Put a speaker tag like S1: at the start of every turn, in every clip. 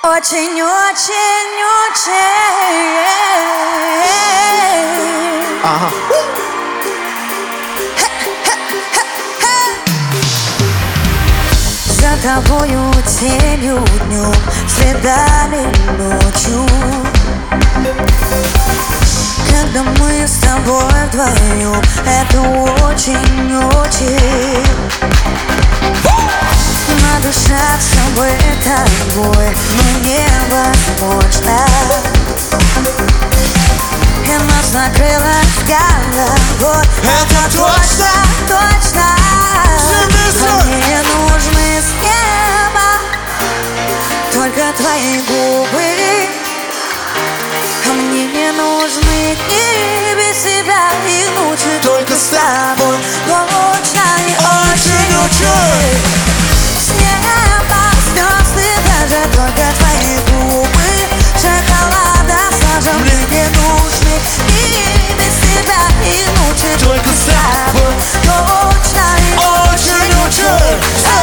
S1: Очень, очень, очень.
S2: Ага.
S1: За тобою тенью днем, следами ночью. Когда мы с тобой вдвоем, это очень-очень. Надышать собой тобой, но невозможно. И нас накрыла головой. Это точно, точно. Мне нужны с неба только твои губы. А мне не нужны дни без тебя и ночи только с тобой. Точно и очень-очень. С неба звезды, даже только твои губы. Шоколада сажем, мне не нужны дни без тебя и ночи только с тобой. Точно и очень-очень.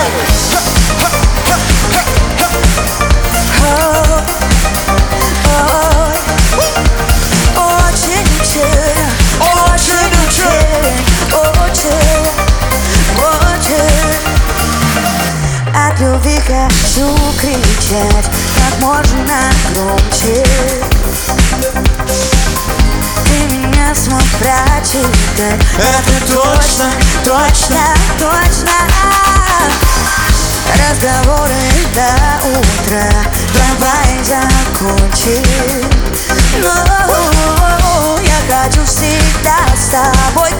S1: От любви хочу кричать как можно громче. Ты меня смог прочитать. Это точно, точно, точно. Разговоры до утра давай закончим. Но я хочу всегда с тобой.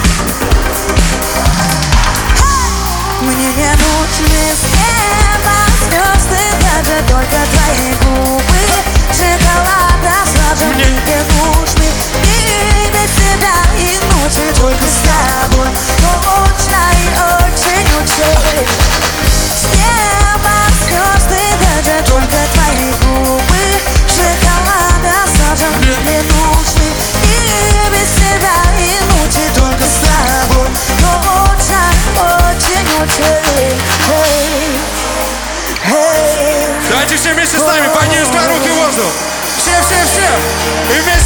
S1: Мне не нужны с неба звезды, даже только твои губы. Шоколада сажем, мне не нужны и без тебя и ночи только с тобой. Точно и очень-очень. С неба звезды, даже только твои губы. Шоколада сажем, мне не нужны и без тебя и ночи только с тобой. Точно очень-очень.
S3: Давайте все вместе с нами поднимем руки в воздух. Все. И вместе.